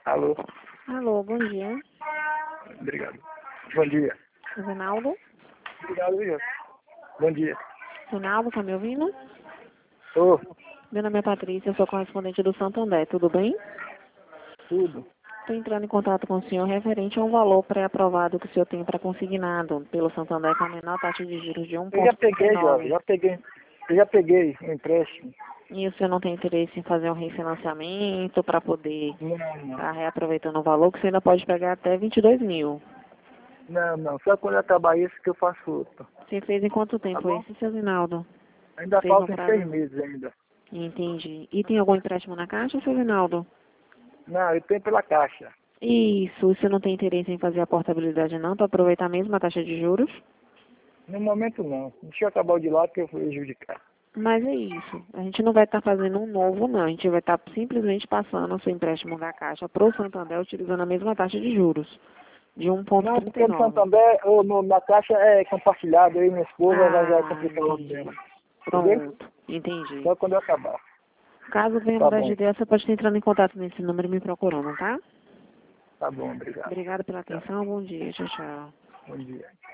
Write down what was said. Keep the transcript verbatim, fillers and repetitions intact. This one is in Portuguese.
Alô, Alô, bom dia. obrigado. Bom dia. Ronaldo? Obrigado, obrigado. Bom dia. Ronaldo, tá me ouvindo? Ô, Meu nome é Patrícia, eu sou correspondente do Santander, tudo bem? tudo. Estou entrando em contato com o senhor referente a um valor pré-aprovado que o senhor tem para consignado pelo Santander com a menor taxa de juros de Eu já peguei, já, um vírgula trinta e nove. já peguei. Eu já peguei um empréstimo. E o senhor não tem interesse em fazer um refinanciamento para poder Não, estar não. reaproveitando o valor, que você ainda pode pegar até vinte e dois mil. Não, não. Só quando eu acabar isso que eu faço outro. Você fez em quanto Tá tempo bom? esse, seu Rinaldo? Ainda Fez no faltam seis prazo? meses ainda. Entendi. E tem algum empréstimo na caixa, seu Rinaldo? Não, eu tenho pela caixa. Isso, você não tem interesse em fazer a portabilidade não, para aproveitar a mesma taxa de juros? No momento não. Deixa eu acabar o de lá que eu vou prejudicar. Mas é isso, a gente não vai estar fazendo um novo não, a gente vai estar simplesmente passando o seu empréstimo da Caixa para o Santander utilizando a mesma taxa de juros, de um vírgula Não, trinta e porque no nove. Santander, ou no, na caixa é compartilhado, eu e minha esposa vai, vai Ah, complicar logo mesmo. entendi. Entendeu? Pronto, entendi. Só quando eu acabar. Caso venha Tá mudar de bom. ideia, você pode estar entrando em contato nesse número e me procurando, tá? Tá bom, obrigado. Obrigada pela Tchau. atenção, bom dia, tchau, tchau. Bom dia.